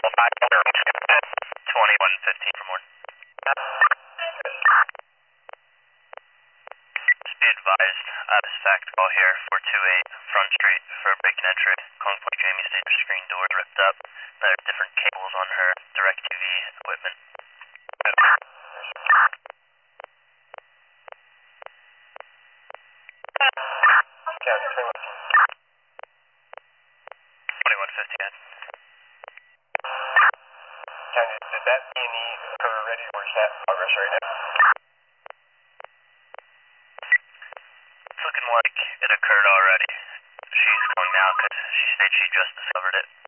2115 for more. Just be advised, stacked call here, 428 Front Street for break and entry. Calling Point Jamie State, her screen door ripped up. There are different cables on her DirecTV equipment. County 2150 again. County, did that B&E occur already, or is that progress right now? It's looking like it occurred already. She's calling now because she stated she just discovered it.